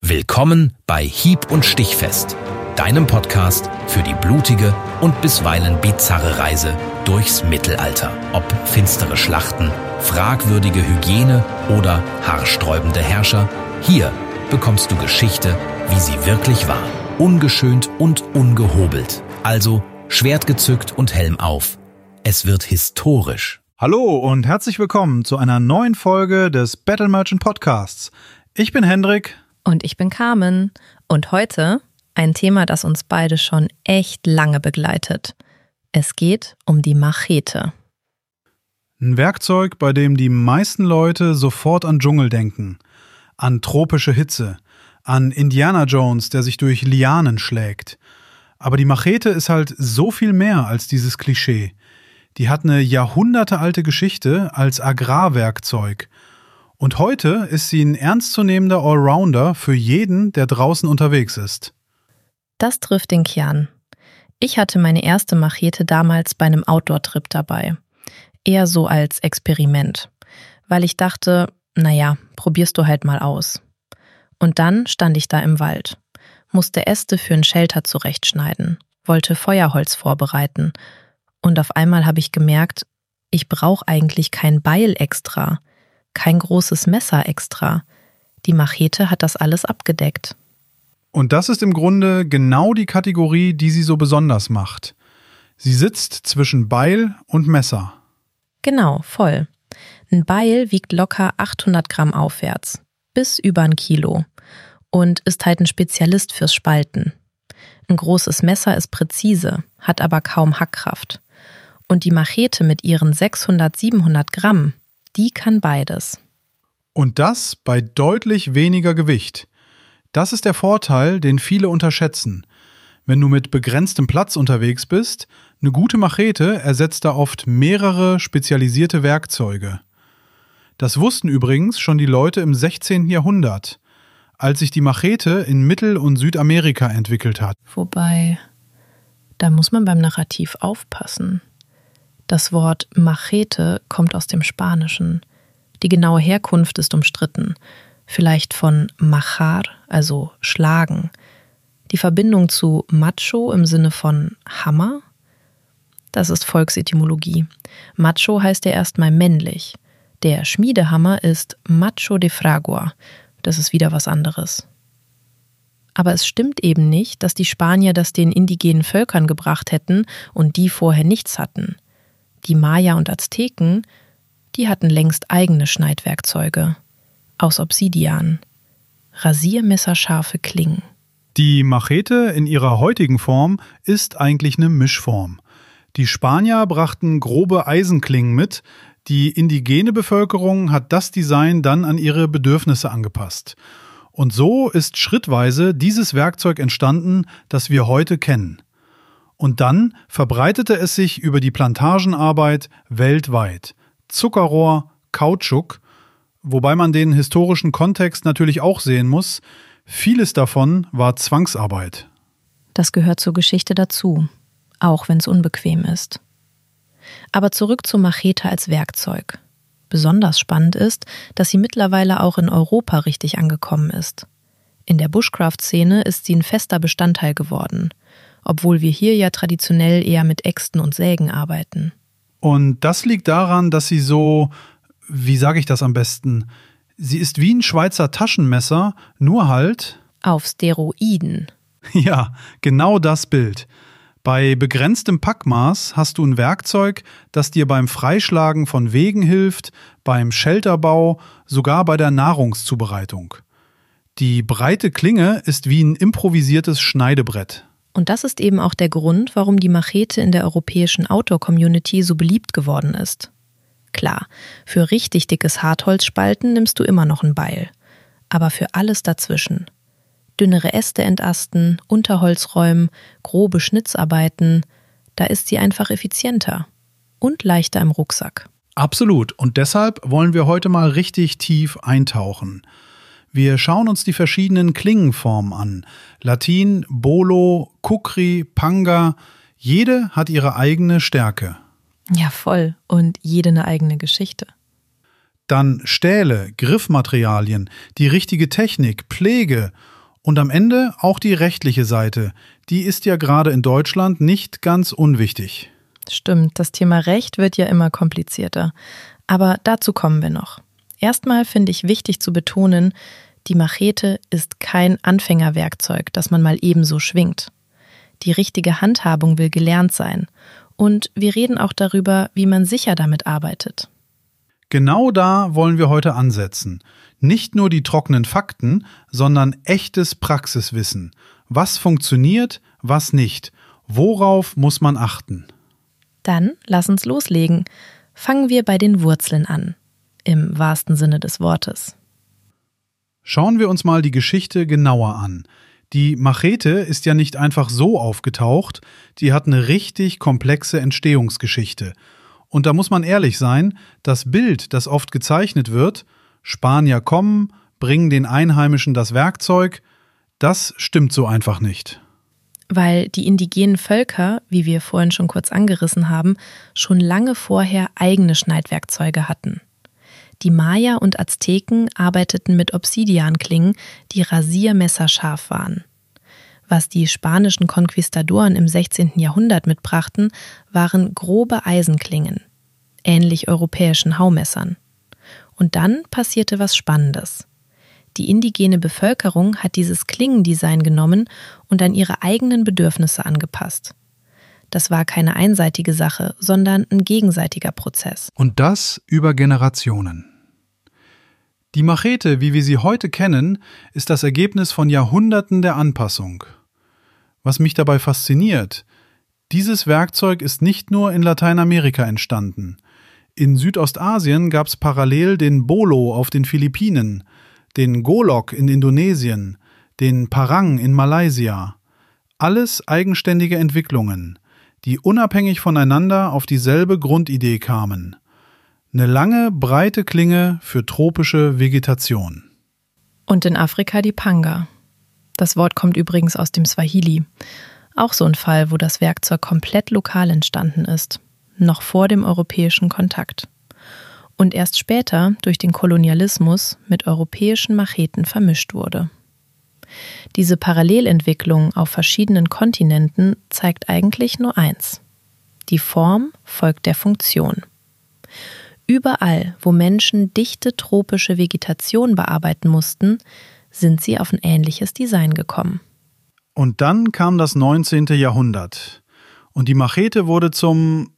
Willkommen bei Hieb- und Stichfest, deinem Podcast für die blutige und bisweilen bizarre Reise durchs Mittelalter. Ob finstere Schlachten, fragwürdige Hygiene oder haarsträubende Herrscher, hier bekommst du Geschichte, wie sie wirklich war. Ungeschönt und ungehobelt. Also Schwert gezückt und Helm auf. Es wird historisch. Hallo und herzlich willkommen zu einer neuen Folge des Battle Merchant Podcasts. Ich bin Hendrik. Und ich bin Carmen. Und heute ein Thema, das uns beide schon echt lange begleitet. Es geht um die Machete. Ein Werkzeug, bei dem die meisten Leute sofort an Dschungel denken. An tropische Hitze. An Indiana Jones, der sich durch Lianen schlägt. Aber die Machete ist halt so viel mehr als dieses Klischee. Die hat eine jahrhundertealte Geschichte als Agrarwerkzeug. Und heute ist sie ein ernstzunehmender Allrounder für jeden, der draußen unterwegs ist. Das trifft den Kern. Ich hatte meine erste Machete damals bei einem Outdoor-Trip dabei. Eher so als Experiment. Weil ich dachte, naja, probierst du halt mal aus. Und dann stand ich da im Wald. Musste Äste für ein Shelter zurechtschneiden. Wollte Feuerholz vorbereiten. Und auf einmal habe ich gemerkt, ich brauche eigentlich kein Beil extra. Kein großes Messer extra. Die Machete hat das alles abgedeckt. Und das ist im Grunde genau die Kategorie, die sie so besonders macht. Sie sitzt zwischen Beil und Messer. Genau, voll. Ein Beil wiegt locker 800 Gramm aufwärts, bis über 1 Kilo und ist halt ein Spezialist fürs Spalten. Ein großes Messer ist präzise, hat aber kaum Hackkraft. Und die Machete mit ihren 600, 700 Gramm, die kann beides. Und das bei deutlich weniger Gewicht. Das ist der Vorteil, den viele unterschätzen. Wenn du mit begrenztem Platz unterwegs bist, eine gute Machete ersetzt da oft mehrere spezialisierte Werkzeuge. Das wussten übrigens schon die Leute im 16. Jahrhundert, als sich die Machete in Mittel- und Südamerika entwickelt hat. Wobei, da muss man beim Narrativ aufpassen. Das Wort Machete kommt aus dem Spanischen. Die genaue Herkunft ist umstritten. Vielleicht von majar, also schlagen. Die Verbindung zu macho im Sinne von Hammer? Das ist Volksetymologie. Macho heißt ja erstmal männlich. Der Schmiedehammer ist macho de fragua. Das ist wieder was anderes. Aber es stimmt eben nicht, dass die Spanier das den indigenen Völkern gebracht hätten und die vorher nichts hatten. Die Maya und Azteken, die hatten längst eigene Schneidwerkzeuge. Aus Obsidian. Rasiermesserscharfe Klingen. Die Machete in ihrer heutigen Form ist eigentlich eine Mischform. Die Spanier brachten grobe Eisenklingen mit, die indigene Bevölkerung hat das Design dann an ihre Bedürfnisse angepasst. Und so ist schrittweise dieses Werkzeug entstanden, das wir heute kennen. Und dann verbreitete es sich über die Plantagenarbeit weltweit. Zuckerrohr, Kautschuk, wobei man den historischen Kontext natürlich auch sehen muss. Vieles davon war Zwangsarbeit. Das gehört zur Geschichte dazu, auch wenn es unbequem ist. Aber zurück zur Machete als Werkzeug. Besonders spannend ist, dass sie mittlerweile auch in Europa richtig angekommen ist. In der Bushcraft-Szene ist sie ein fester Bestandteil geworden, obwohl wir hier ja traditionell eher mit Äxten und Sägen arbeiten. Und das liegt daran, dass sie so, wie sage ich das am besten, sie ist wie ein Schweizer Taschenmesser, nur halt auf Steroiden. Ja, genau das Bild. Bei begrenztem Packmaß hast du ein Werkzeug, das dir beim Freischlagen von Wegen hilft, beim Shelterbau, sogar bei der Nahrungszubereitung. Die breite Klinge ist wie ein improvisiertes Schneidebrett. Und das ist eben auch der Grund, warum die Machete in der europäischen Outdoor-Community so beliebt geworden ist. Klar, für richtig dickes Hartholzspalten nimmst du immer noch ein Beil. Aber für alles dazwischen. Dünnere Äste entasten, Unterholz räumen, grobe Schnitzarbeiten, da ist sie einfach effizienter und leichter im Rucksack. Absolut. Und deshalb wollen wir heute mal richtig tief eintauchen. Wir schauen uns die verschiedenen Klingenformen an. Latin, Bolo, Kukri, Panga. Jede hat ihre eigene Stärke. Ja, voll. Und jede eine eigene Geschichte. Dann Stähle, Griffmaterialien, die richtige Technik, Pflege Und am Ende auch die rechtliche Seite. Die ist ja gerade in Deutschland nicht ganz unwichtig. Stimmt, das Thema Recht wird ja immer komplizierter. Aber dazu kommen wir noch. Erstmal finde ich wichtig zu betonen, die Machete ist kein Anfängerwerkzeug, das man mal ebenso schwingt. Die richtige Handhabung will gelernt sein. Und wir reden auch darüber, wie man sicher damit arbeitet. Genau da wollen wir heute ansetzen. Nicht nur die trockenen Fakten, sondern echtes Praxiswissen. Was funktioniert, was nicht? Worauf muss man achten? Dann lass uns loslegen. Fangen wir bei den Wurzeln an. Im wahrsten Sinne des Wortes. Schauen wir uns mal die Geschichte genauer an. Die Machete ist ja nicht einfach so aufgetaucht, die hat eine richtig komplexe Entstehungsgeschichte. Und da muss man ehrlich sein, das Bild, das oft gezeichnet wird, Spanier kommen, bringen den Einheimischen das Werkzeug, das stimmt so einfach nicht. Weil die indigenen Völker, wie wir vorhin schon kurz angerissen haben, schon lange vorher eigene Schneidwerkzeuge hatten. Die Maya und Azteken arbeiteten mit Obsidianklingen, die rasiermesserscharf waren. Was die spanischen Konquistadoren im 16. Jahrhundert mitbrachten, waren grobe Eisenklingen, ähnlich europäischen Haumessern. Und dann passierte was Spannendes. Die indigene Bevölkerung hat dieses Klingendesign genommen und an ihre eigenen Bedürfnisse angepasst. Das war keine einseitige Sache, sondern ein gegenseitiger Prozess. Und das über Generationen. Die Machete, wie wir sie heute kennen, ist das Ergebnis von Jahrhunderten der Anpassung. Was mich dabei fasziniert, dieses Werkzeug ist nicht nur in Lateinamerika entstanden. In Südostasien gab es parallel den Bolo auf den Philippinen, den Golok in Indonesien, den Parang in Malaysia. Alles eigenständige Entwicklungen, die unabhängig voneinander auf dieselbe Grundidee kamen. Eine lange, breite Klinge für tropische Vegetation. Und in Afrika die Panga. Das Wort kommt übrigens aus dem Swahili. Auch so ein Fall, wo das Werkzeug komplett lokal entstanden ist. Noch vor dem europäischen Kontakt. Und erst später durch den Kolonialismus mit europäischen Macheten vermischt wurde. Diese Parallelentwicklung auf verschiedenen Kontinenten zeigt eigentlich nur eins. Die Form folgt der Funktion. Überall, wo Menschen dichte tropische Vegetation bearbeiten mussten, sind sie auf ein ähnliches Design gekommen. Und dann kam das 19. Jahrhundert. Und die Machete wurde zum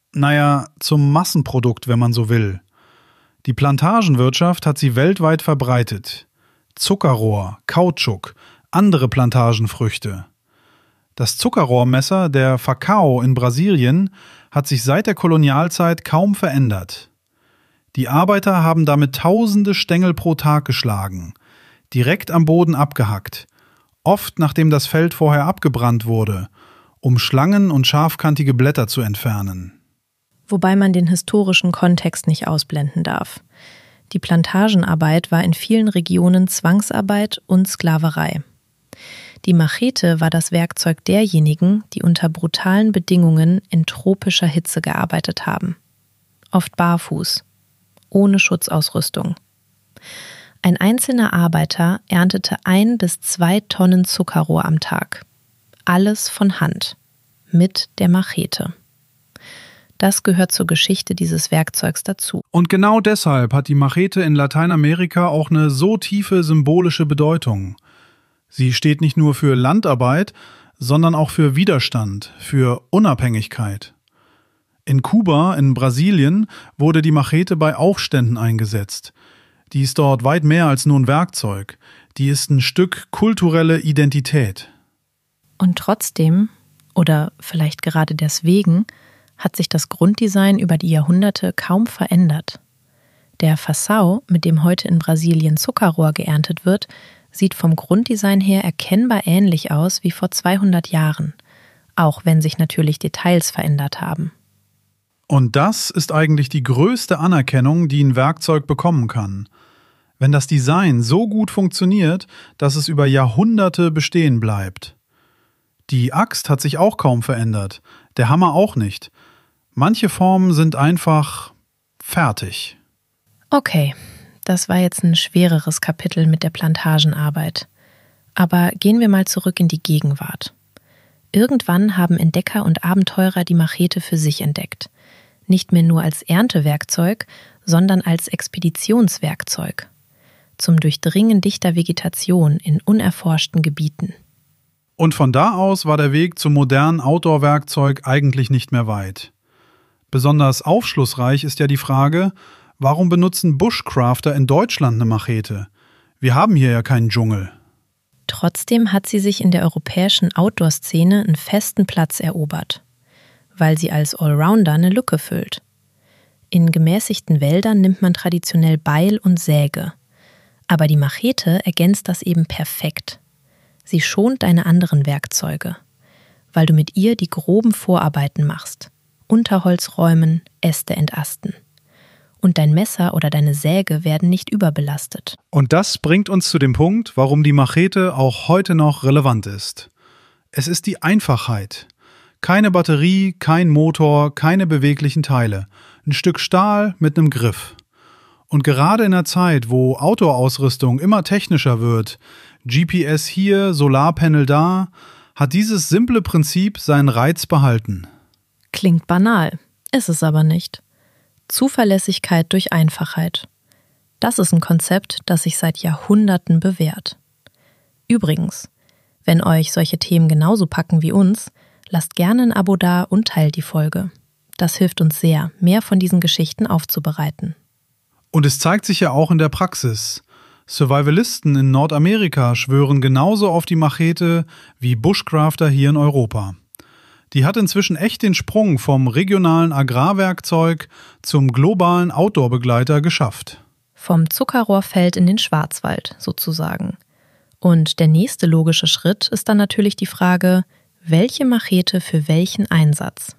Massenprodukt, wenn man so will. Die Plantagenwirtschaft hat sie weltweit verbreitet. Zuckerrohr, Kautschuk, andere Plantagenfrüchte. Das Zuckerrohrmesser, der Facao in Brasilien, hat sich seit der Kolonialzeit kaum verändert. Die Arbeiter haben damit tausende Stängel pro Tag geschlagen, direkt am Boden abgehackt, oft nachdem das Feld vorher abgebrannt wurde, um Schlangen und scharfkantige Blätter zu entfernen. Wobei man den historischen Kontext nicht ausblenden darf. Die Plantagenarbeit war in vielen Regionen Zwangsarbeit und Sklaverei. Die Machete war das Werkzeug derjenigen, die unter brutalen Bedingungen in tropischer Hitze gearbeitet haben. Oft barfuß, ohne Schutzausrüstung. Ein einzelner Arbeiter erntete 1 bis 2 Tonnen Zuckerrohr am Tag. Alles von Hand, mit der Machete. Das gehört zur Geschichte dieses Werkzeugs dazu. Und genau deshalb hat die Machete in Lateinamerika auch eine so tiefe symbolische Bedeutung. Sie steht nicht nur für Landarbeit, sondern auch für Widerstand, für Unabhängigkeit. In Kuba, in Brasilien, wurde die Machete bei Aufständen eingesetzt. Die ist dort weit mehr als nur ein Werkzeug. Die ist ein Stück kulturelle Identität. Und trotzdem, oder vielleicht gerade deswegen, hat sich das Grunddesign über die Jahrhunderte kaum verändert. Der Facao, mit dem heute in Brasilien Zuckerrohr geerntet wird, sieht vom Grunddesign her erkennbar ähnlich aus wie vor 200 Jahren, auch wenn sich natürlich Details verändert haben. Und das ist eigentlich die größte Anerkennung, die ein Werkzeug bekommen kann. Wenn das Design so gut funktioniert, dass es über Jahrhunderte bestehen bleibt. Die Axt hat sich auch kaum verändert, der Hammer auch nicht. Manche Formen sind einfach fertig. Okay, das war jetzt ein schwereres Kapitel mit der Plantagenarbeit. Aber gehen wir mal zurück in die Gegenwart. Irgendwann haben Entdecker und Abenteurer die Machete für sich entdeckt. Nicht mehr nur als Erntewerkzeug, sondern als Expeditionswerkzeug. Zum Durchdringen dichter Vegetation in unerforschten Gebieten. Und von da aus war der Weg zum modernen Outdoor-Werkzeug eigentlich nicht mehr weit. Besonders aufschlussreich ist ja die Frage, warum benutzen Bushcrafter in Deutschland eine Machete? Wir haben hier ja keinen Dschungel. Trotzdem hat sie sich in der europäischen Outdoor-Szene einen festen Platz erobert, weil sie als Allrounder eine Lücke füllt. In gemäßigten Wäldern nimmt man traditionell Beil und Säge. Aber die Machete ergänzt das eben perfekt. Sie schont deine anderen Werkzeuge, weil du mit ihr die groben Vorarbeiten machst. Unterholz räumen, Äste entasten. Und dein Messer oder deine Säge werden nicht überbelastet. Und das bringt uns zu dem Punkt, warum die Machete auch heute noch relevant ist. Es ist die Einfachheit. Keine Batterie, kein Motor, keine beweglichen Teile. Ein Stück Stahl mit einem Griff. Und gerade in einer Zeit, wo Outdoor-Ausrüstung immer technischer wird, GPS hier, Solarpanel da, hat dieses simple Prinzip seinen Reiz behalten. Klingt banal, ist es aber nicht. Zuverlässigkeit durch Einfachheit. Das ist ein Konzept, das sich seit Jahrhunderten bewährt. Übrigens, wenn euch solche Themen genauso packen wie uns, lasst gerne ein Abo da und teilt die Folge. Das hilft uns sehr, mehr von diesen Geschichten aufzubereiten. Und es zeigt sich ja auch in der Praxis. Survivalisten in Nordamerika schwören genauso auf die Machete wie Bushcrafter hier in Europa. Die hat inzwischen echt den Sprung vom regionalen Agrarwerkzeug zum globalen Outdoor-Begleiter geschafft. Vom Zuckerrohrfeld in den Schwarzwald sozusagen. Und der nächste logische Schritt ist dann natürlich die Frage, welche Machete für welchen Einsatz?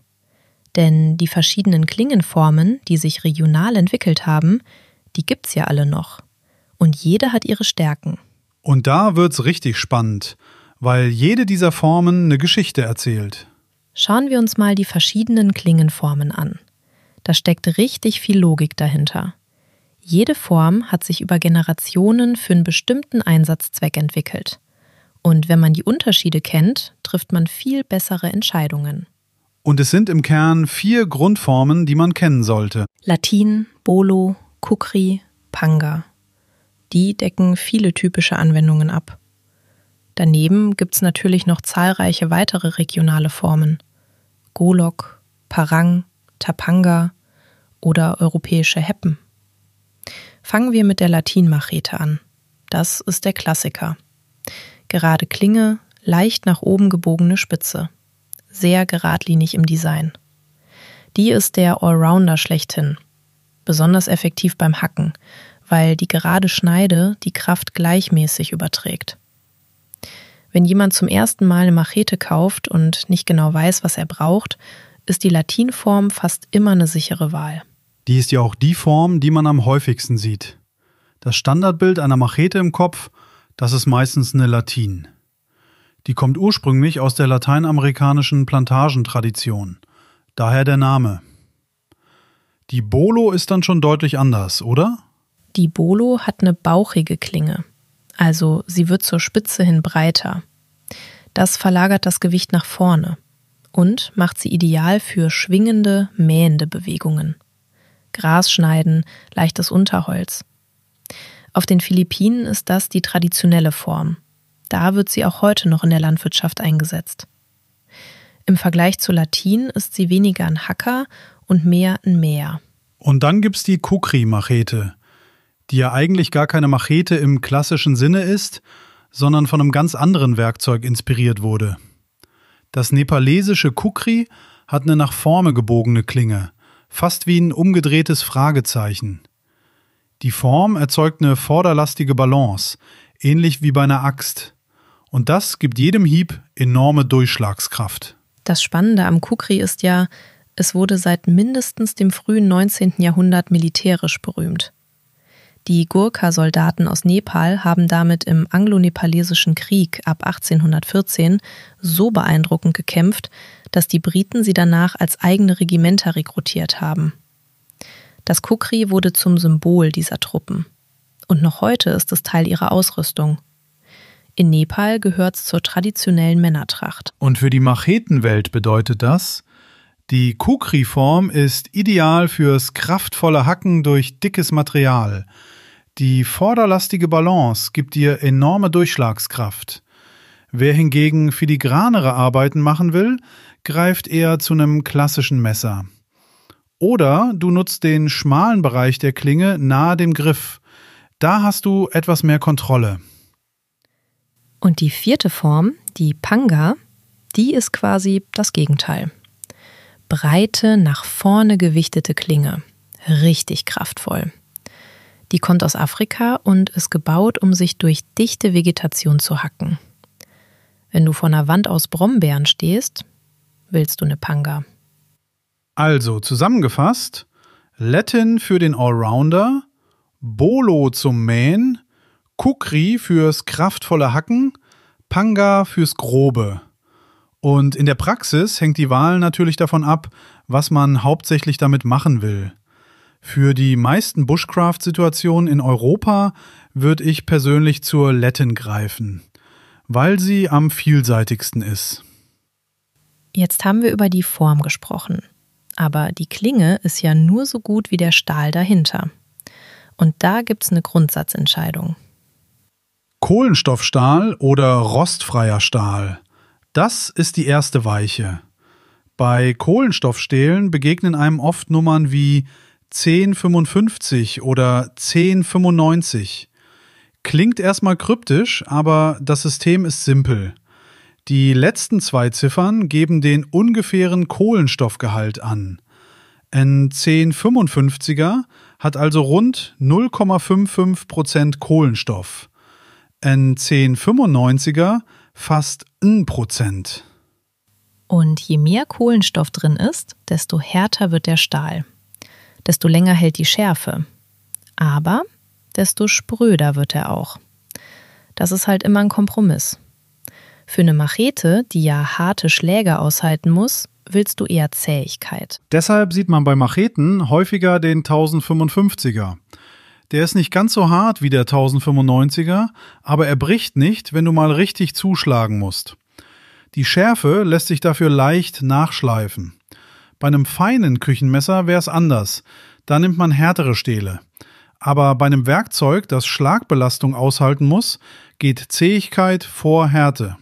Denn die verschiedenen Klingenformen, die sich regional entwickelt haben, die gibt's ja alle noch. Und jede hat ihre Stärken. Und da wird's richtig spannend, weil jede dieser Formen eine Geschichte erzählt. Schauen wir uns mal die verschiedenen Klingenformen an. Da steckt richtig viel Logik dahinter. Jede Form hat sich über Generationen für einen bestimmten Einsatzzweck entwickelt. Und wenn man die Unterschiede kennt, trifft man viel bessere Entscheidungen. Und es sind im Kern 4 Grundformen, die man kennen sollte. Latin, Bolo, Kukri, Panga. Die decken viele typische Anwendungen ab. Daneben gibt's natürlich noch zahlreiche weitere regionale Formen. Golok, Parang, Tapanga oder europäische Heppen. Fangen wir mit der Latin-Machete an. Das ist der Klassiker. Gerade Klinge, leicht nach oben gebogene Spitze. Sehr geradlinig im Design. Die ist der Allrounder schlechthin. Besonders effektiv beim Hacken, weil die gerade Schneide die Kraft gleichmäßig überträgt. Wenn jemand zum ersten Mal eine Machete kauft und nicht genau weiß, was er braucht, ist die Latinform fast immer eine sichere Wahl. Die ist ja auch die Form, die man am häufigsten sieht. Das Standardbild einer Machete im Kopf, das ist meistens eine Latin. Die kommt ursprünglich aus der lateinamerikanischen Plantagentradition. Daher der Name. Die Bolo ist dann schon deutlich anders, oder? Die Bolo hat eine bauchige Klinge. Also sie wird zur Spitze hin breiter. Das verlagert das Gewicht nach vorne und macht sie ideal für schwingende, mähende Bewegungen. Gras schneiden, leichtes Unterholz. Auf den Philippinen ist das die traditionelle Form. Da wird sie auch heute noch in der Landwirtschaft eingesetzt. Im Vergleich zu Latin ist sie weniger ein Hacker und mehr ein Mäher. Und dann gibt's die Kukri-Machete, die ja eigentlich gar keine Machete im klassischen Sinne ist, sondern von einem ganz anderen Werkzeug inspiriert wurde. Das nepalesische Kukri hat eine nach vorne gebogene Klinge, fast wie ein umgedrehtes Fragezeichen. Die Form erzeugt eine vorderlastige Balance, ähnlich wie bei einer Axt. Und das gibt jedem Hieb enorme Durchschlagskraft. Das Spannende am Kukri ist ja, es wurde seit mindestens dem frühen 19. Jahrhundert militärisch berühmt. Die Gurkha-Soldaten aus Nepal haben damit im anglo-nepalesischen Krieg ab 1814 so beeindruckend gekämpft, dass die Briten sie danach als eigene Regimenter rekrutiert haben. Das Kukri wurde zum Symbol dieser Truppen. Und noch heute ist es Teil ihrer Ausrüstung. In Nepal gehört's zur traditionellen Männertracht. Und für die Machetenwelt bedeutet das: Die Kukri-Form ist ideal fürs kraftvolle Hacken durch dickes Material. Die vorderlastige Balance gibt dir enorme Durchschlagskraft. Wer hingegen filigranere Arbeiten machen will, greift eher zu einem klassischen Messer. Oder du nutzt den schmalen Bereich der Klinge nahe dem Griff. Da hast du etwas mehr Kontrolle. Und die 4. Form, die Panga, die ist quasi das Gegenteil. Breite, nach vorne gewichtete Klinge. Richtig kraftvoll. Die kommt aus Afrika und ist gebaut, um sich durch dichte Vegetation zu hacken. Wenn du vor einer Wand aus Brombeeren stehst, willst du eine Panga. Also zusammengefasst: Latin für den Allrounder, Bolo zum Mähen, Kukri fürs kraftvolle Hacken, Panga fürs Grobe. Und in der Praxis hängt die Wahl natürlich davon ab, was man hauptsächlich damit machen will. Für die meisten Bushcraft-Situationen in Europa würde ich persönlich zur Latin greifen, weil sie am vielseitigsten ist. Jetzt haben wir über die Form gesprochen. Aber die Klinge ist ja nur so gut wie der Stahl dahinter. Und da gibt's eine Grundsatzentscheidung. Kohlenstoffstahl oder rostfreier Stahl. Das ist die erste Weiche. Bei Kohlenstoffstählen begegnen einem oft Nummern wie 1055 oder 1095. Klingt erstmal kryptisch, aber das System ist simpel. Die letzten 2 Ziffern geben den ungefähren Kohlenstoffgehalt an. Ein 1055er hat also rund 0,55% Kohlenstoff. Ein 1095er fast 1%. Und je mehr Kohlenstoff drin ist, desto härter wird der Stahl. Desto länger hält die Schärfe. Aber desto spröder wird er auch. Das ist halt immer ein Kompromiss. Für eine Machete, die ja harte Schläge aushalten muss, willst du eher Zähigkeit. Deshalb sieht man bei Macheten häufiger den 1055er. Der ist nicht ganz so hart wie der 1095er, aber er bricht nicht, wenn du mal richtig zuschlagen musst. Die Schärfe lässt sich dafür leicht nachschleifen. Bei einem feinen Küchenmesser wäre es anders. Da nimmt man härtere Stähle. Aber bei einem Werkzeug, das Schlagbelastung aushalten muss, geht Zähigkeit vor Härte.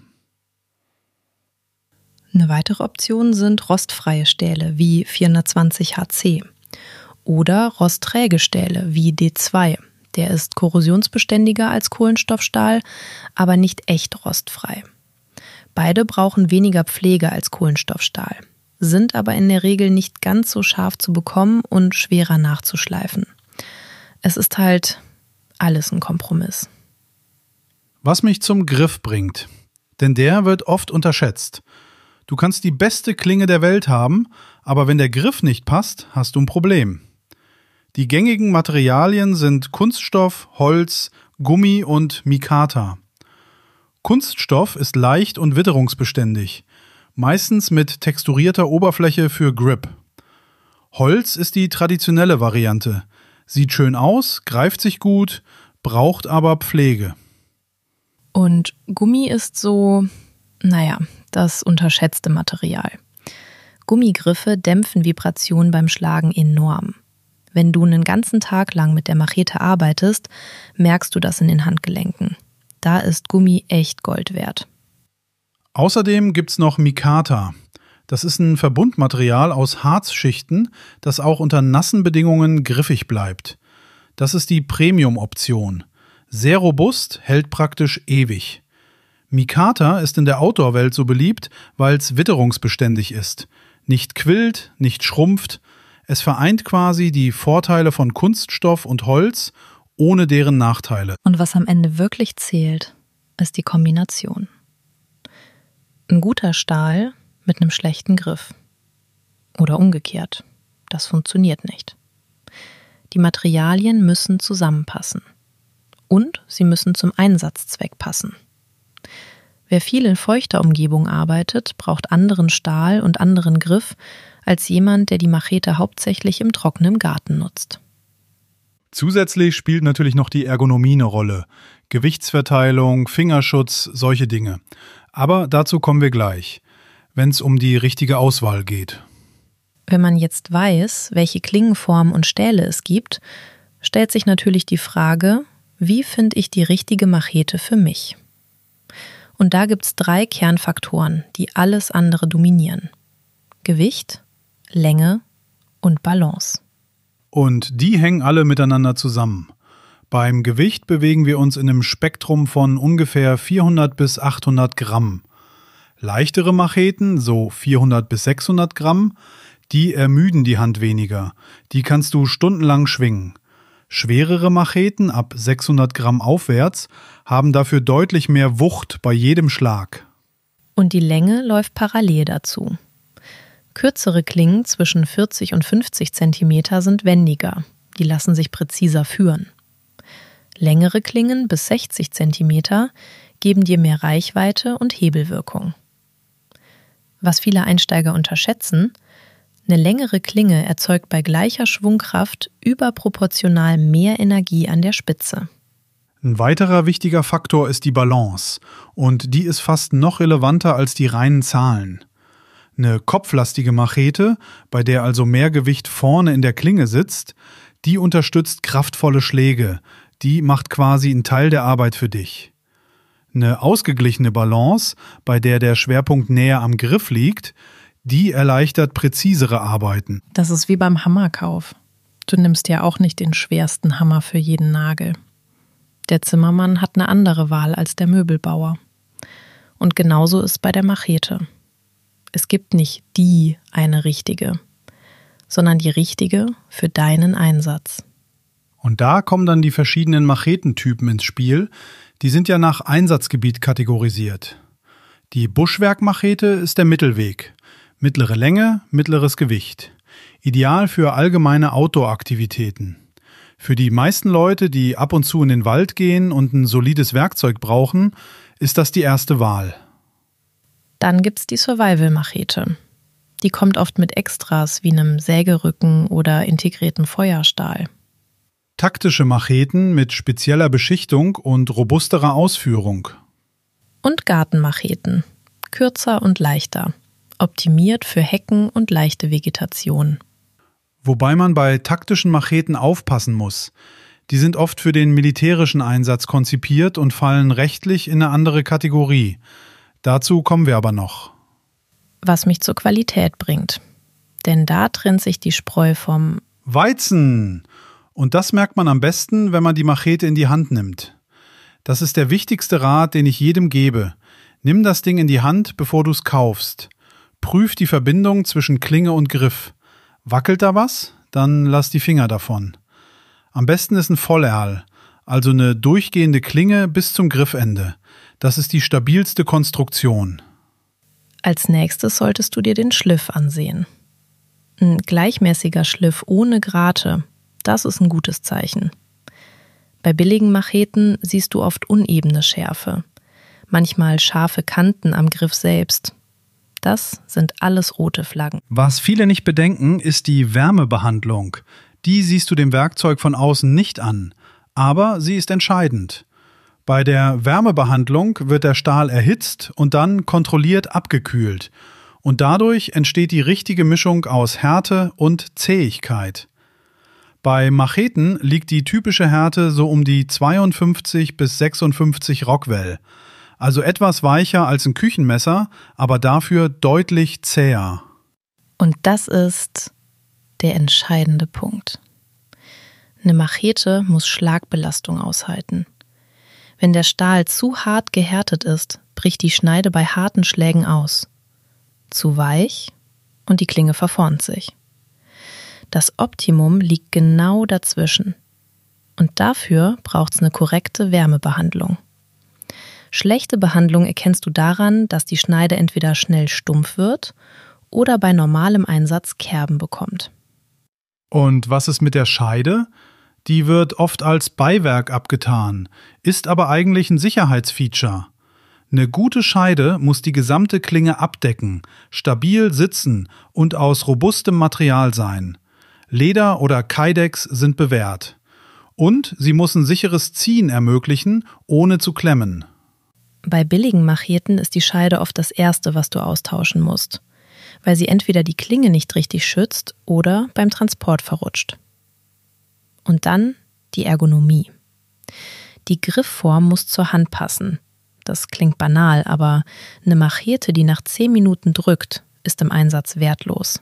Eine weitere Option sind rostfreie Stähle wie 420 HC oder rostträge Stähle wie D2. Der ist korrosionsbeständiger als Kohlenstoffstahl, aber nicht echt rostfrei. Beide brauchen weniger Pflege als Kohlenstoffstahl, sind aber in der Regel nicht ganz so scharf zu bekommen und schwerer nachzuschleifen. Es ist halt alles ein Kompromiss. Was mich zum Griff bringt, denn der wird oft unterschätzt. Du kannst die beste Klinge der Welt haben, aber wenn der Griff nicht passt, hast du ein Problem. Die gängigen Materialien sind Kunststoff, Holz, Gummi und Mikata. Kunststoff ist leicht und witterungsbeständig, meistens mit texturierter Oberfläche für Grip. Holz ist die traditionelle Variante. Sieht schön aus, greift sich gut, braucht aber Pflege. Und Gummi ist so, das unterschätzte Material. Gummigriffe dämpfen Vibrationen beim Schlagen enorm. Wenn du einen ganzen Tag lang mit der Machete arbeitest, merkst du das in den Handgelenken. Da ist Gummi echt Gold wert. Außerdem gibt's noch Mikata. Das ist ein Verbundmaterial aus Harzschichten, das auch unter nassen Bedingungen griffig bleibt. Das ist die Premium-Option. Sehr robust, hält praktisch ewig. Mikata ist in der Outdoor-Welt so beliebt, weil es witterungsbeständig ist. Nicht quillt, nicht schrumpft. Es vereint quasi die Vorteile von Kunststoff und Holz, ohne deren Nachteile. Und was am Ende wirklich zählt, ist die Kombination. Ein guter Stahl mit einem schlechten Griff. Oder umgekehrt. Das funktioniert nicht. Die Materialien müssen zusammenpassen. Und sie müssen zum Einsatzzweck passen. Wer viel in feuchter Umgebung arbeitet, braucht anderen Stahl und anderen Griff als jemand, der die Machete hauptsächlich im trockenen Garten nutzt. Zusätzlich spielt natürlich noch die Ergonomie eine Rolle. Gewichtsverteilung, Fingerschutz, solche Dinge. Aber dazu kommen wir gleich, wenn es um die richtige Auswahl geht. Wenn man jetzt weiß, welche Klingenformen und Stähle es gibt, stellt sich natürlich die Frage, wie finde ich die richtige Machete für mich? Und da gibt es 3 Kernfaktoren, die alles andere dominieren. Gewicht, Länge und Balance. Und die hängen alle miteinander zusammen. Beim Gewicht bewegen wir uns in einem Spektrum von ungefähr 400 bis 800 Gramm. Leichtere Macheten, so 400 bis 600 Gramm, die ermüden die Hand weniger. Die kannst du stundenlang schwingen. Schwerere Macheten ab 600 Gramm aufwärts haben dafür deutlich mehr Wucht bei jedem Schlag. Und die Länge läuft parallel dazu. Kürzere Klingen zwischen 40 und 50 Zentimeter sind wendiger. Die lassen sich präziser führen. Längere Klingen bis 60 Zentimeter geben dir mehr Reichweite und Hebelwirkung. Was viele Einsteiger unterschätzen: Eine längere Klinge erzeugt bei gleicher Schwungkraft überproportional mehr Energie an der Spitze. Ein weiterer wichtiger Faktor ist die Balance. Und die ist fast noch relevanter als die reinen Zahlen. Eine kopflastige Machete, bei der also mehr Gewicht vorne in der Klinge sitzt, die unterstützt kraftvolle Schläge. Die macht quasi einen Teil der Arbeit für dich. Eine ausgeglichene Balance, bei der der Schwerpunkt näher am Griff liegt, die erleichtert präzisere Arbeiten. Das ist wie beim Hammerkauf. Du nimmst ja auch nicht den schwersten Hammer für jeden Nagel. Der Zimmermann hat eine andere Wahl als der Möbelbauer. Und genauso ist es bei der Machete. Es gibt nicht die eine richtige, sondern die richtige für deinen Einsatz. Und da kommen dann die verschiedenen Machetentypen ins Spiel. Die sind ja nach Einsatzgebiet kategorisiert. Die Buschwerkmachete ist der Mittelweg. Mittlere Länge, mittleres Gewicht. Ideal für allgemeine Outdoor-Aktivitäten. Für die meisten Leute, die ab und zu in den Wald gehen und ein solides Werkzeug brauchen, ist das die erste Wahl. Dann gibt's die Survival-Machete. Die kommt oft mit Extras wie einem Sägerücken oder integrierten Feuerstahl. Taktische Macheten mit spezieller Beschichtung und robusterer Ausführung. Und Gartenmacheten. Kürzer und leichter. Optimiert für Hecken und leichte Vegetation. Wobei man bei taktischen Macheten aufpassen muss. Die sind oft für den militärischen Einsatz konzipiert und fallen rechtlich in eine andere Kategorie. Dazu kommen wir aber noch. Was mich zur Qualität bringt. Denn da trennt sich die Spreu vom Weizen! Und das merkt man am besten, wenn man die Machete in die Hand nimmt. Das ist der wichtigste Rat, den ich jedem gebe. Nimm das Ding in die Hand, bevor du es kaufst. Prüf die Verbindung zwischen Klinge und Griff. Wackelt da was? Dann lass die Finger davon. Am besten ist ein Vollerl, also eine durchgehende Klinge bis zum Griffende. Das ist die stabilste Konstruktion. Als nächstes solltest du dir den Schliff ansehen. Ein gleichmäßiger Schliff ohne Grate, das ist ein gutes Zeichen. Bei billigen Macheten siehst du oft unebene Schärfe, manchmal scharfe Kanten am Griff selbst. Das sind alles rote Flaggen. Was viele nicht bedenken, ist die Wärmebehandlung. Die siehst du dem Werkzeug von außen nicht an, aber sie ist entscheidend. Bei der Wärmebehandlung wird der Stahl erhitzt und dann kontrolliert abgekühlt. Und dadurch entsteht die richtige Mischung aus Härte und Zähigkeit. Bei Macheten liegt die typische Härte so um die 52 bis 56 Rockwell. Also etwas weicher als ein Küchenmesser, aber dafür deutlich zäher. Und das ist der entscheidende Punkt. Eine Machete muss Schlagbelastung aushalten. Wenn der Stahl zu hart gehärtet ist, bricht die Schneide bei harten Schlägen aus. Zu weich und die Klinge verformt sich. Das Optimum liegt genau dazwischen. Und dafür braucht es eine korrekte Wärmebehandlung. Schlechte Behandlung erkennst du daran, dass die Schneide entweder schnell stumpf wird oder bei normalem Einsatz Kerben bekommt. Und was ist mit der Scheide? Die wird oft als Beiwerk abgetan, ist aber eigentlich ein Sicherheitsfeature. Eine gute Scheide muss die gesamte Klinge abdecken, stabil sitzen und aus robustem Material sein. Leder oder Kydex sind bewährt. Und sie muss ein sicheres Ziehen ermöglichen, ohne zu klemmen. Bei billigen Macheten ist die Scheide oft das Erste, was du austauschen musst, weil sie entweder die Klinge nicht richtig schützt oder beim Transport verrutscht. Und dann die Ergonomie. Die Griffform muss zur Hand passen. Das klingt banal, aber eine Machete, die nach 10 Minuten drückt, ist im Einsatz wertlos.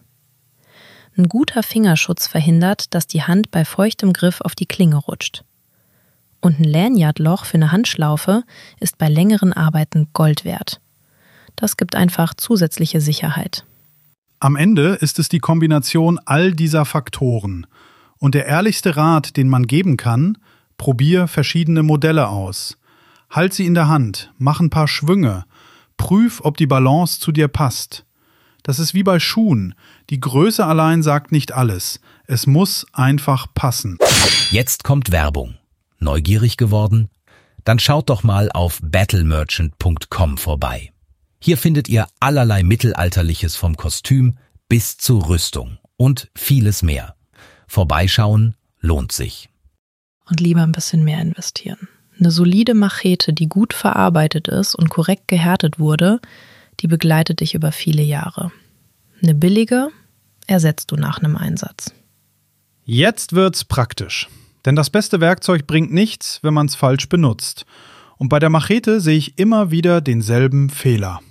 Ein guter Fingerschutz verhindert, dass die Hand bei feuchtem Griff auf die Klinge rutscht. Und ein Lanyardloch für eine Handschlaufe ist bei längeren Arbeiten Gold wert. Das gibt einfach zusätzliche Sicherheit. Am Ende ist es die Kombination all dieser Faktoren. Und der ehrlichste Rat, den man geben kann: probier verschiedene Modelle aus. Halt sie in der Hand, mach ein paar Schwünge, prüf, ob die Balance zu dir passt. Das ist wie bei Schuhen. Die Größe allein sagt nicht alles. Es muss einfach passen. Jetzt kommt Werbung. Neugierig geworden? Dann schaut doch mal auf battlemerchant.com vorbei. Hier findet ihr allerlei Mittelalterliches vom Kostüm bis zur Rüstung und vieles mehr. Vorbeischauen lohnt sich. Und lieber ein bisschen mehr investieren. Eine solide Machete, die gut verarbeitet ist und korrekt gehärtet wurde, die begleitet dich über viele Jahre. Eine billige ersetzt du nach einem Einsatz. Jetzt wird's praktisch. Denn das beste Werkzeug bringt nichts, wenn man es falsch benutzt. Und bei der Machete sehe ich immer wieder denselben Fehler.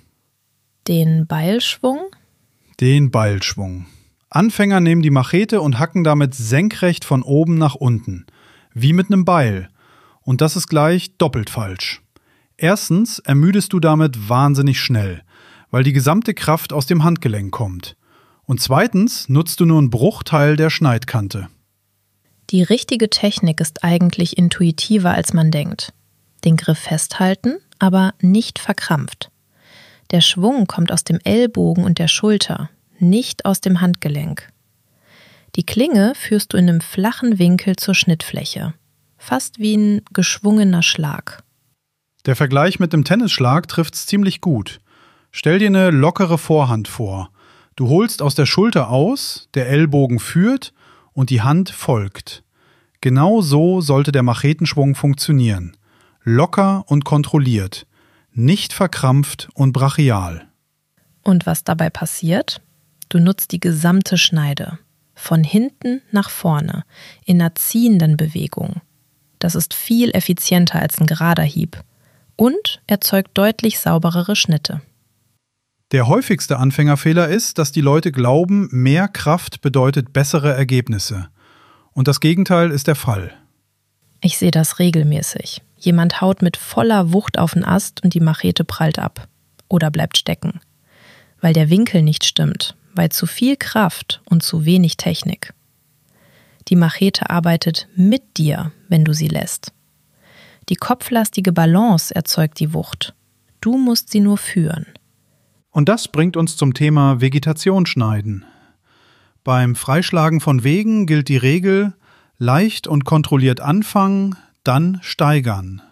Den Beilschwung? Den Beilschwung. Anfänger nehmen die Machete und hacken damit senkrecht von oben nach unten. Wie mit einem Beil. Und das ist gleich doppelt falsch. Erstens ermüdest du damit wahnsinnig schnell, weil die gesamte Kraft aus dem Handgelenk kommt. Und zweitens nutzt du nur einen Bruchteil der Schneidkante. Die richtige Technik ist eigentlich intuitiver, als man denkt. Den Griff festhalten, aber nicht verkrampft. Der Schwung kommt aus dem Ellbogen und der Schulter, nicht aus dem Handgelenk. Die Klinge führst du in einem flachen Winkel zur Schnittfläche, fast wie ein geschwungener Schlag. Der Vergleich mit dem Tennisschlag trifft's ziemlich gut. Stell dir eine lockere Vorhand vor. Du holst aus der Schulter aus, der Ellbogen führt und die Hand folgt. Genau so sollte der Machetenschwung funktionieren. Locker und kontrolliert, nicht verkrampft und brachial. Und was dabei passiert? Du nutzt die gesamte Schneide, von hinten nach vorne, in einer ziehenden Bewegung. Das ist viel effizienter als ein gerader Hieb und erzeugt deutlich sauberere Schnitte. Der häufigste Anfängerfehler ist, dass die Leute glauben, mehr Kraft bedeutet bessere Ergebnisse. Und das Gegenteil ist der Fall. Ich sehe das regelmäßig. Jemand haut mit voller Wucht auf den Ast und die Machete prallt ab oder bleibt stecken, weil der Winkel nicht stimmt, weil zu viel Kraft und zu wenig Technik. Die Machete arbeitet mit dir, wenn du sie lässt. Die kopflastige Balance erzeugt die Wucht. Du musst sie nur führen. Und das bringt uns zum Thema Vegetationsschneiden. Beim Freischlagen von Wegen gilt die Regel: leicht und kontrolliert anfangen, dann steigern.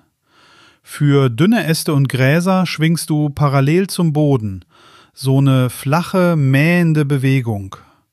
Für dünne Äste und Gräser schwingst du parallel zum Boden, so eine flache, mähende Bewegung.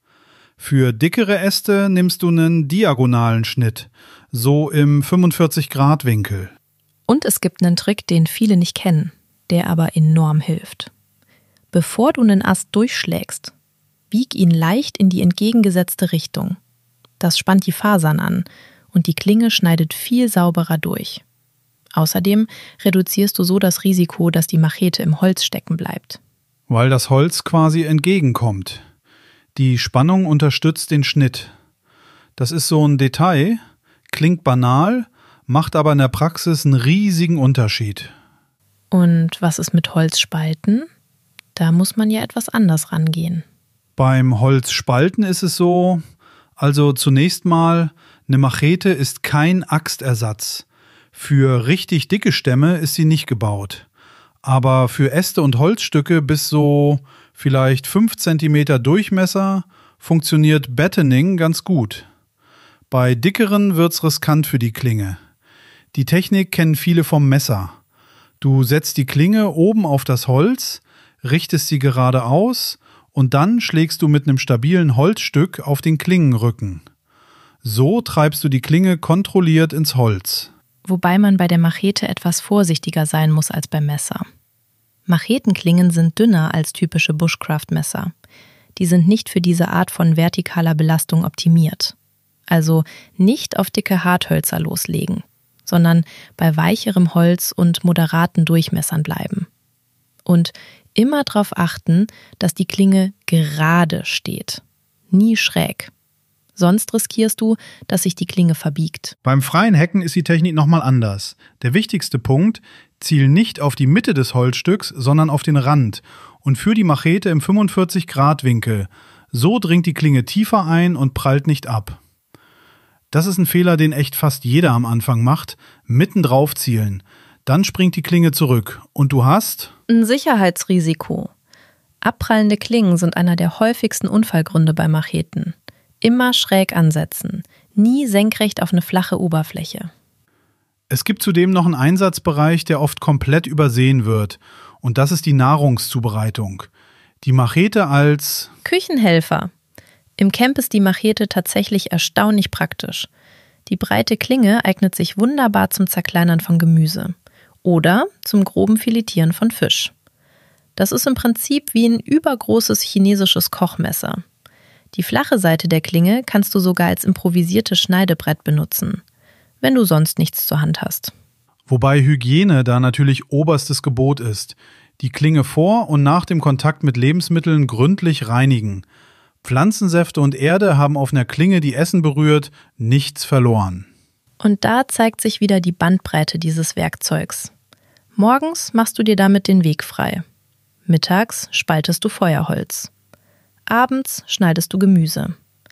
Für dickere Äste nimmst du einen diagonalen Schnitt, so im 45-Grad-Winkel. Und es gibt einen Trick, den viele nicht kennen, der aber enorm hilft. Bevor du einen Ast durchschlägst, bieg ihn leicht in die entgegengesetzte Richtung. Das spannt die Fasern an und die Klinge schneidet viel sauberer durch. Außerdem reduzierst du so das Risiko, dass die Machete im Holz stecken bleibt. Weil das Holz quasi entgegenkommt. Die Spannung unterstützt den Schnitt. Das ist so ein Detail, klingt banal, macht aber in der Praxis einen riesigen Unterschied. Und was ist mit Holzspalten? Da muss man ja etwas anders rangehen. Beim Holzspalten ist es so, also zunächst mal, eine Machete ist kein Axtersatz. Für richtig dicke Stämme ist sie nicht gebaut. Aber für Äste und Holzstücke bis so vielleicht 5 cm Durchmesser funktioniert Battening ganz gut. Bei dickeren wird's riskant für die Klinge. Die Technik kennen viele vom Messer. Du setzt die Klinge oben auf das Holz, richtest sie gerade aus und dann schlägst du mit einem stabilen Holzstück auf den Klingenrücken. So treibst du die Klinge kontrolliert ins Holz. Wobei man bei der Machete etwas vorsichtiger sein muss als beim Messer. Machetenklingen sind dünner als typische Bushcraft-Messer. Die sind nicht für diese Art von vertikaler Belastung optimiert. Also nicht auf dicke Harthölzer loslegen, sondern bei weicherem Holz und moderaten Durchmessern bleiben. Und immer darauf achten, dass die Klinge gerade steht, nie schräg. Sonst riskierst du, dass sich die Klinge verbiegt. Beim freien Hacken ist die Technik nochmal anders. Der wichtigste Punkt: ziel nicht auf die Mitte des Holzstücks, sondern auf den Rand und führ die Machete im 45-Grad-Winkel. So dringt die Klinge tiefer ein und prallt nicht ab. Das ist ein Fehler, den echt fast jeder am Anfang macht. Mitten drauf zielen. Dann springt die Klinge zurück und du hast ein Sicherheitsrisiko. Abprallende Klingen sind einer der häufigsten Unfallgründe bei Macheten. Immer schräg ansetzen, nie senkrecht auf eine flache Oberfläche. Es gibt zudem noch einen Einsatzbereich, der oft komplett übersehen wird. Und das ist die Nahrungszubereitung. Die Machete als Küchenhelfer. Im Camp ist die Machete tatsächlich erstaunlich praktisch. Die breite Klinge eignet sich wunderbar zum Zerkleinern von Gemüse oder zum groben Filetieren von Fisch. Das ist im Prinzip wie ein übergroßes chinesisches Kochmesser. Die flache Seite der Klinge kannst du sogar als improvisiertes Schneidebrett benutzen, wenn du sonst nichts zur Hand hast. Wobei Hygiene da natürlich oberstes Gebot ist. Die Klinge vor und nach dem Kontakt mit Lebensmitteln gründlich reinigen. Pflanzensäfte und Erde haben auf einer Klinge, die Essen berührt, nichts verloren. Und da zeigt sich wieder die Bandbreite dieses Werkzeugs. Morgens machst du dir damit den Weg frei. Mittags spaltest du Feuerholz. Abends schneidest du Gemüse.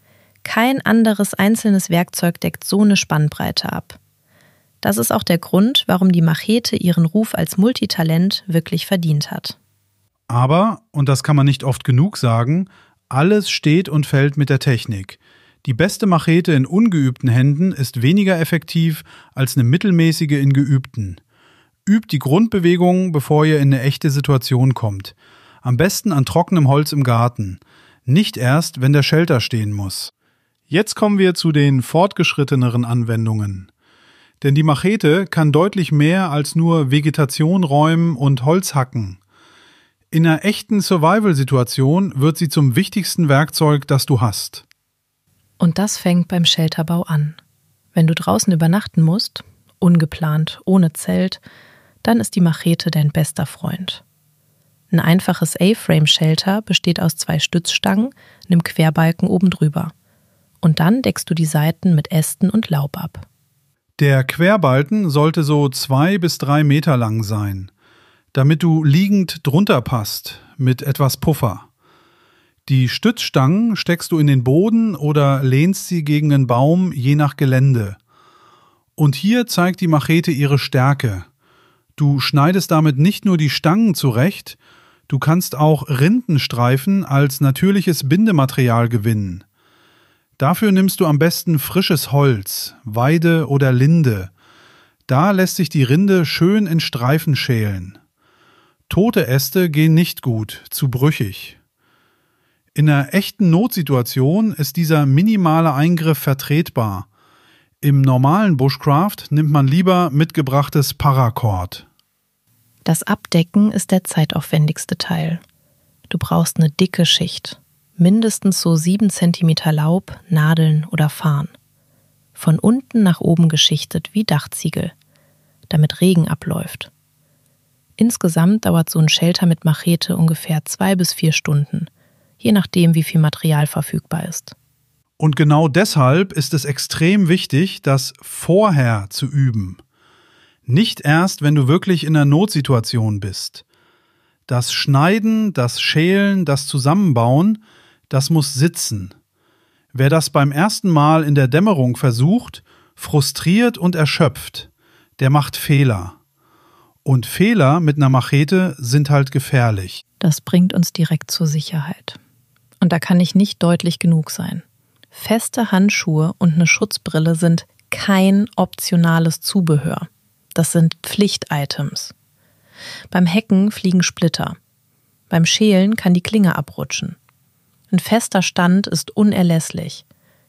Kein anderes einzelnes Werkzeug deckt so eine Spannbreite ab. Das ist auch der Grund, warum die Machete ihren Ruf als Multitalent wirklich verdient hat. Aber, und das kann man nicht oft genug sagen, alles steht und fällt mit der Technik. Die beste Machete in ungeübten Händen ist weniger effektiv als eine mittelmäßige in geübten. Übt die Grundbewegungen, bevor ihr in eine echte Situation kommt. Am besten an trockenem Holz im Garten. Nicht erst, wenn der Shelter stehen muss. Jetzt kommen wir zu den fortgeschritteneren Anwendungen. Denn die Machete kann deutlich mehr als nur Vegetation räumen und Holz hacken. In einer echten Survival-Situation wird sie zum wichtigsten Werkzeug, das du hast. Und das fängt beim Shelterbau an. Wenn du draußen übernachten musst, ungeplant, ohne Zelt, dann ist die Machete dein bester Freund. Ein einfaches A-Frame-Shelter besteht aus 2 Stützstangen, einem Querbalken oben drüber. Und dann deckst du die Seiten mit Ästen und Laub ab. Der Querbalken sollte so 2 bis 3 Meter lang sein, damit du liegend drunter passt, mit etwas Puffer. Die Stützstangen steckst du in den Boden oder lehnst sie gegen einen Baum, je nach Gelände. Und hier zeigt die Machete ihre Stärke. Du schneidest damit nicht nur die Stangen zurecht, du kannst auch Rindenstreifen als natürliches Bindematerial gewinnen. Dafür nimmst du am besten frisches Holz, Weide oder Linde. Da lässt sich die Rinde schön in Streifen schälen. Tote Äste gehen nicht gut, zu brüchig. In einer echten Notsituation ist dieser minimale Eingriff vertretbar. Im normalen Bushcraft nimmt man lieber mitgebrachtes Paracord. Das Abdecken ist der zeitaufwendigste Teil. Du brauchst eine dicke Schicht, mindestens so 7 cm Laub, Nadeln oder Farn. Von unten nach oben geschichtet wie Dachziegel, damit Regen abläuft. Insgesamt dauert so ein Shelter mit Machete ungefähr 2 bis 4 Stunden, je nachdem, wie viel Material verfügbar ist. Und genau deshalb ist es extrem wichtig, das vorher zu üben. Nicht erst, wenn du wirklich in einer Notsituation bist. Das Schneiden, das Schälen, das Zusammenbauen, das muss sitzen. Wer das beim ersten Mal in der Dämmerung versucht, frustriert und erschöpft, der macht Fehler. Und Fehler mit einer Machete sind halt gefährlich. Das bringt uns direkt zur Sicherheit. Und da kann ich nicht deutlich genug sein. Feste Handschuhe und eine Schutzbrille sind kein optionales Zubehör. Das sind Pflicht-Items. Beim Hacken fliegen Splitter. Beim Schälen kann die Klinge abrutschen. Ein fester Stand ist unerlässlich.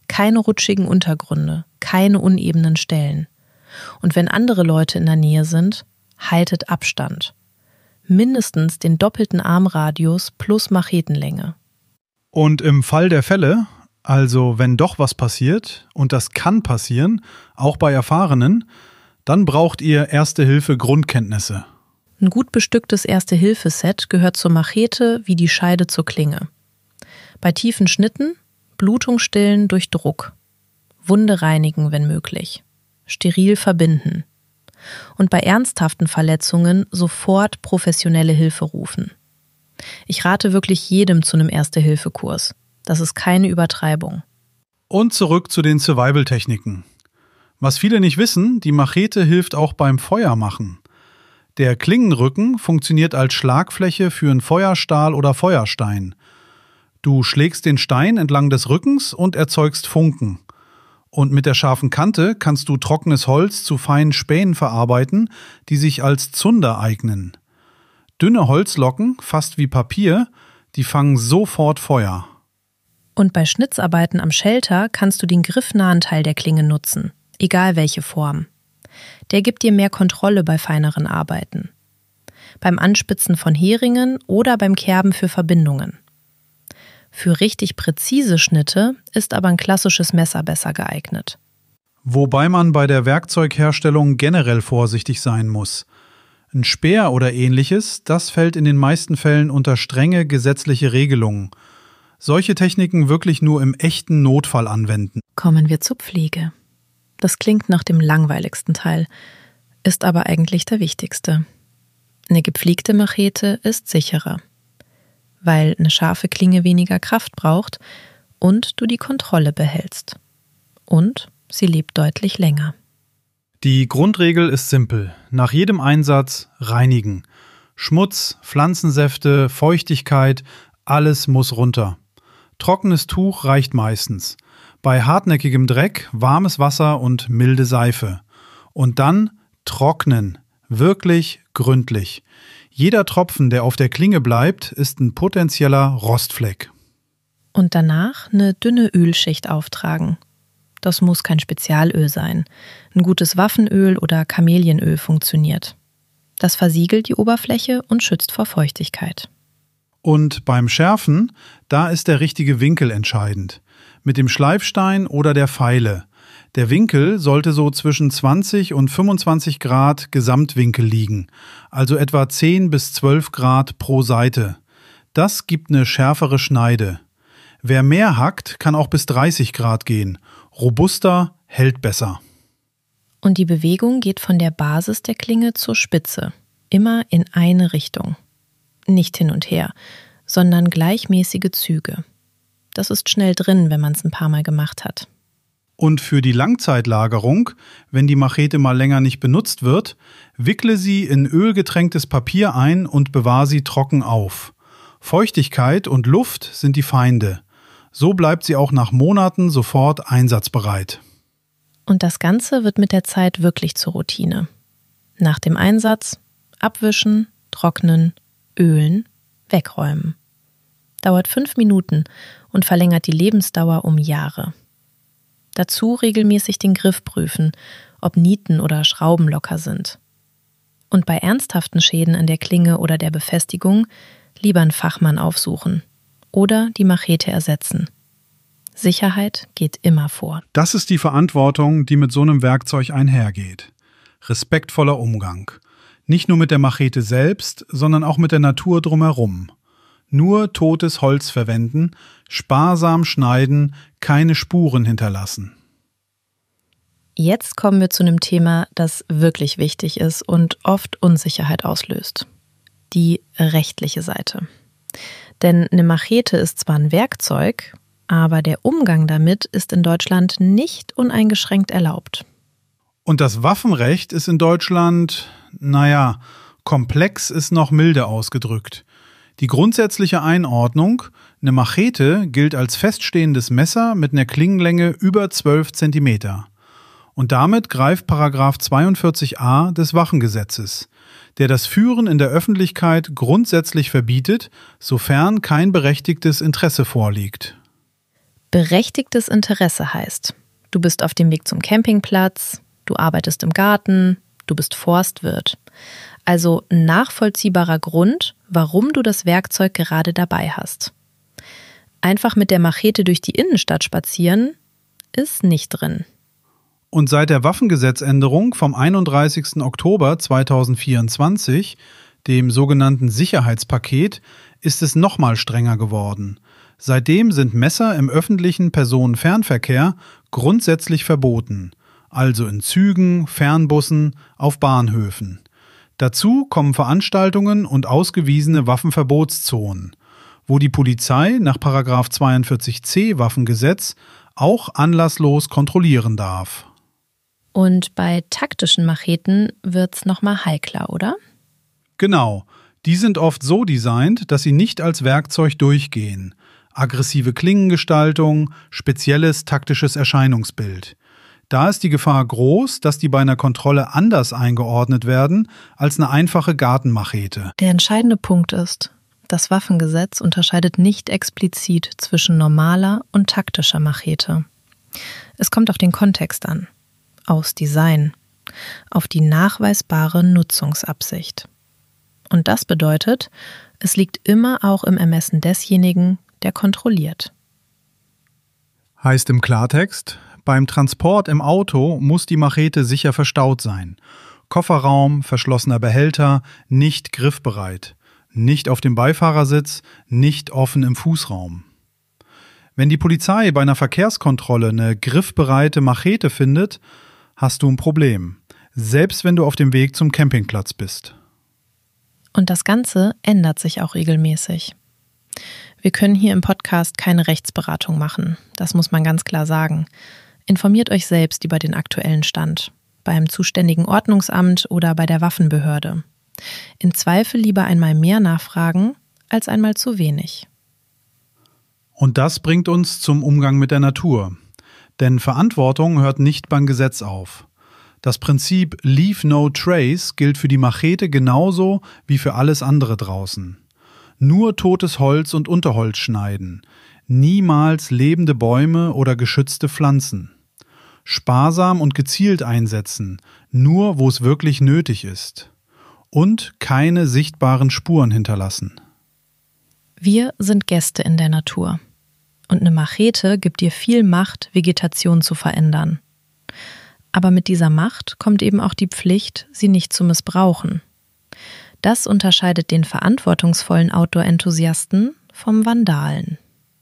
Keine rutschigen Untergründe, keine unebenen Stellen. Und wenn andere Leute in der Nähe sind, haltet Abstand. Mindestens den doppelten Armradius plus Machetenlänge. Und im Fall der Fälle, also wenn doch was passiert, und das kann passieren, auch bei Erfahrenen, dann braucht ihr Erste-Hilfe-Grundkenntnisse. Ein gut bestücktes Erste-Hilfe-Set gehört zur Machete wie die Scheide zur Klinge. Bei tiefen Schnitten Blutung stillen durch Druck, Wunde reinigen, wenn möglich, steril verbinden und bei ernsthaften Verletzungen sofort professionelle Hilfe rufen. Ich rate wirklich jedem zu einem Erste-Hilfe-Kurs. Das ist keine Übertreibung. Und zurück zu den Survival-Techniken. Was viele nicht wissen, die Machete hilft auch beim Feuermachen. Der Klingenrücken funktioniert als Schlagfläche für einen Feuerstahl oder Feuerstein. Du schlägst den Stein entlang des Rückens und erzeugst Funken. Und mit der scharfen Kante kannst du trockenes Holz zu feinen Spänen verarbeiten, die sich als Zunder eignen. Dünne Holzlocken, fast wie Papier, die fangen sofort Feuer. Und bei Schnitzarbeiten am Shelter kannst du den griffnahen Teil der Klinge nutzen, egal welche Form. Der gibt dir mehr Kontrolle bei feineren Arbeiten. Beim Anspitzen von Heringen oder beim Kerben für Verbindungen. Für richtig präzise Schnitte ist aber ein klassisches Messer besser geeignet. Wobei man bei der Werkzeugherstellung generell vorsichtig sein muss. Ein Speer oder ähnliches, das fällt in den meisten Fällen unter strenge gesetzliche Regelungen. Solche Techniken wirklich nur im echten Notfall anwenden. Kommen wir zur Pflege. Das klingt nach dem langweiligsten Teil, ist aber eigentlich der wichtigste. Eine gepflegte Machete ist sicherer, weil eine scharfe Klinge weniger Kraft braucht und du die Kontrolle behältst. Und sie lebt deutlich länger. Die Grundregel ist simpel. Nach jedem Einsatz reinigen. Schmutz, Pflanzensäfte, Feuchtigkeit, alles muss runter. Trockenes Tuch reicht meistens. Bei hartnäckigem Dreck warmes Wasser und milde Seife. Und dann trocknen. Wirklich gründlich. Jeder Tropfen, der auf der Klinge bleibt, ist ein potenzieller Rostfleck. Und danach eine dünne Ölschicht auftragen. Das muss kein Spezialöl sein. Ein gutes Waffenöl oder Kamelienöl funktioniert. Das versiegelt die Oberfläche und schützt vor Feuchtigkeit. Und beim Schärfen, da ist der richtige Winkel entscheidend. Mit dem Schleifstein oder der Feile. Der Winkel sollte so zwischen 20 und 25 Grad Gesamtwinkel liegen, also etwa 10 bis 12 Grad pro Seite. Das gibt eine schärfere Schneide. Wer mehr hackt, kann auch bis 30 Grad gehen. Robuster, hält besser. Und die Bewegung geht von der Basis der Klinge zur Spitze, immer in eine Richtung. Nicht hin und her, sondern gleichmäßige Züge. Das ist schnell drin, wenn man es ein paar Mal gemacht hat. Und für die Langzeitlagerung, wenn die Machete mal länger nicht benutzt wird, wickle sie in ölgetränktes Papier ein und bewahre sie trocken auf. Feuchtigkeit und Luft sind die Feinde. So bleibt sie auch nach Monaten sofort einsatzbereit. Und das Ganze wird mit der Zeit wirklich zur Routine. Nach dem Einsatz abwischen, trocknen, ölen, wegräumen. Dauert 5 Minuten und verlängert die Lebensdauer um Jahre. Dazu regelmäßig den Griff prüfen, ob Nieten oder Schrauben locker sind. Und bei ernsthaften Schäden an der Klinge oder der Befestigung lieber einen Fachmann aufsuchen oder die Machete ersetzen. Sicherheit geht immer vor. Das ist die Verantwortung, die mit so einem Werkzeug einhergeht. Respektvoller Umgang. Nicht nur mit der Machete selbst, sondern auch mit der Natur drumherum. Nur totes Holz verwenden, sparsam schneiden, keine Spuren hinterlassen. Jetzt kommen wir zu einem Thema, das wirklich wichtig ist und oft Unsicherheit auslöst. Die rechtliche Seite. Denn eine Machete ist zwar ein Werkzeug, aber der Umgang damit ist in Deutschland nicht uneingeschränkt erlaubt. Und das Waffenrecht ist in Deutschland, komplex ist noch milde ausgedrückt. Die grundsätzliche Einordnung, eine Machete gilt als feststehendes Messer mit einer Klingenlänge über 12 Zentimeter. Und damit greift § 42a des Waffengesetzes, der das Führen in der Öffentlichkeit grundsätzlich verbietet, sofern kein berechtigtes Interesse vorliegt. Berechtigtes Interesse heißt, du bist auf dem Weg zum Campingplatz, du arbeitest im Garten, du bist Forstwirt. Also ein nachvollziehbarer Grund, warum du das Werkzeug gerade dabei hast. Einfach mit der Machete durch die Innenstadt spazieren, ist nicht drin. Und seit der Waffengesetzänderung vom 31. Oktober 2024, dem sogenannten Sicherheitspaket, ist es nochmal strenger geworden. Seitdem sind Messer im öffentlichen Personenfernverkehr grundsätzlich verboten, also in Zügen, Fernbussen, auf Bahnhöfen. Dazu kommen Veranstaltungen und ausgewiesene Waffenverbotszonen, wo die Polizei nach § 42c Waffengesetz auch anlasslos kontrollieren darf. Und bei taktischen Macheten wird's nochmal heikler, oder? Genau, die sind oft so designt, dass sie nicht als Werkzeug durchgehen. Aggressive Klingengestaltung, spezielles taktisches Erscheinungsbild. Da ist die Gefahr groß, dass die bei einer Kontrolle anders eingeordnet werden als eine einfache Gartenmachete. Der entscheidende Punkt ist, das Waffengesetz unterscheidet nicht explizit zwischen normaler und taktischer Machete. Es kommt auf den Kontext an, aufs Design, auf die nachweisbare Nutzungsabsicht. Und das bedeutet, es liegt immer auch im Ermessen desjenigen, der kontrolliert. Heißt im Klartext, beim Transport im Auto muss die Machete sicher verstaut sein. Kofferraum, verschlossener Behälter, nicht griffbereit. Nicht auf dem Beifahrersitz, nicht offen im Fußraum. Wenn die Polizei bei einer Verkehrskontrolle eine griffbereite Machete findet, hast du ein Problem. Selbst wenn du auf dem Weg zum Campingplatz bist. Und das Ganze ändert sich auch regelmäßig. Wir können hier im Podcast keine Rechtsberatung machen, das muss man ganz klar sagen. Informiert euch selbst über den aktuellen Stand, beim zuständigen Ordnungsamt oder bei der Waffenbehörde. Im Zweifel lieber einmal mehr nachfragen, als einmal zu wenig. Und das bringt uns zum Umgang mit der Natur. Denn Verantwortung hört nicht beim Gesetz auf. Das Prinzip Leave No Trace gilt für die Machete genauso wie für alles andere draußen. Nur totes Holz und Unterholz schneiden, niemals lebende Bäume oder geschützte Pflanzen. Sparsam und gezielt einsetzen, nur wo es wirklich nötig ist. Und keine sichtbaren Spuren hinterlassen. Wir sind Gäste in der Natur. Und eine Machete gibt dir viel Macht, Vegetation zu verändern. Aber mit dieser Macht kommt eben auch die Pflicht, sie nicht zu missbrauchen. Das unterscheidet den verantwortungsvollen Outdoor-Enthusiasten vom Vandalen.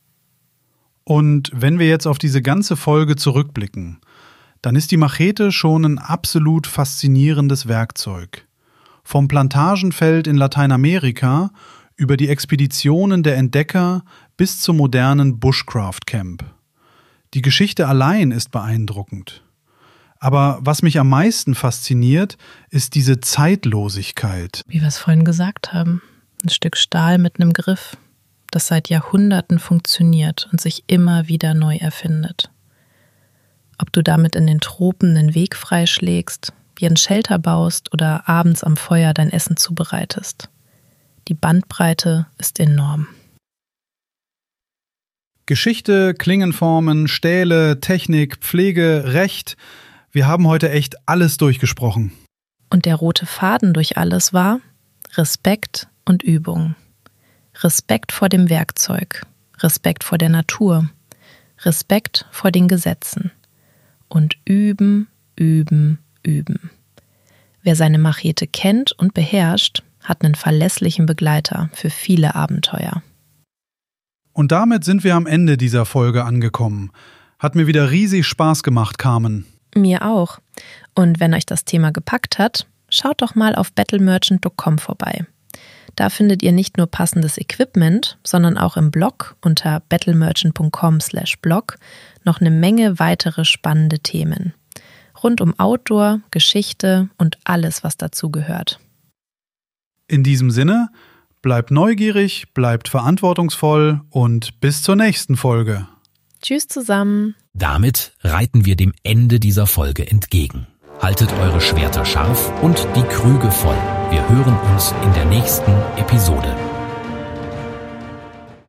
Und wenn wir jetzt auf diese ganze Folge zurückblicken, dann ist die Machete schon ein absolut faszinierendes Werkzeug. Vom Plantagenfeld in Lateinamerika über die Expeditionen der Entdecker bis zum modernen Bushcraft-Camp. Die Geschichte allein ist beeindruckend. Aber was mich am meisten fasziniert, ist diese Zeitlosigkeit. Wie wir es vorhin gesagt haben, ein Stück Stahl mit einem Griff, das seit Jahrhunderten funktioniert und sich immer wieder neu erfindet. Ob du damit in den Tropen einen Weg freischlägst, dir ein Shelter baust oder abends am Feuer dein Essen zubereitest. Die Bandbreite ist enorm. Geschichte, Klingenformen, Stähle, Technik, Pflege, Recht. Wir haben heute echt alles durchgesprochen. Und der rote Faden durch alles war Respekt und Übung. Respekt vor dem Werkzeug, Respekt vor der Natur, Respekt vor den Gesetzen. Und üben, üben, üben. Wer seine Machete kennt und beherrscht, hat einen verlässlichen Begleiter für viele Abenteuer. Und damit sind wir am Ende dieser Folge angekommen. Hat mir wieder riesig Spaß gemacht, Carmen. Mir auch. Und wenn euch das Thema gepackt hat, schaut doch mal auf battlemerchant.com vorbei. Da findet ihr nicht nur passendes Equipment, sondern auch im Blog unter battlemerchant.com/blog noch eine Menge weitere spannende Themen. Rund um Outdoor, Geschichte und alles, was dazu gehört. In diesem Sinne, bleibt neugierig, bleibt verantwortungsvoll und bis zur nächsten Folge. Tschüss zusammen. Damit reiten wir dem Ende dieser Folge entgegen. Haltet eure Schwerter scharf und die Krüge voll. Wir hören uns in der nächsten Episode.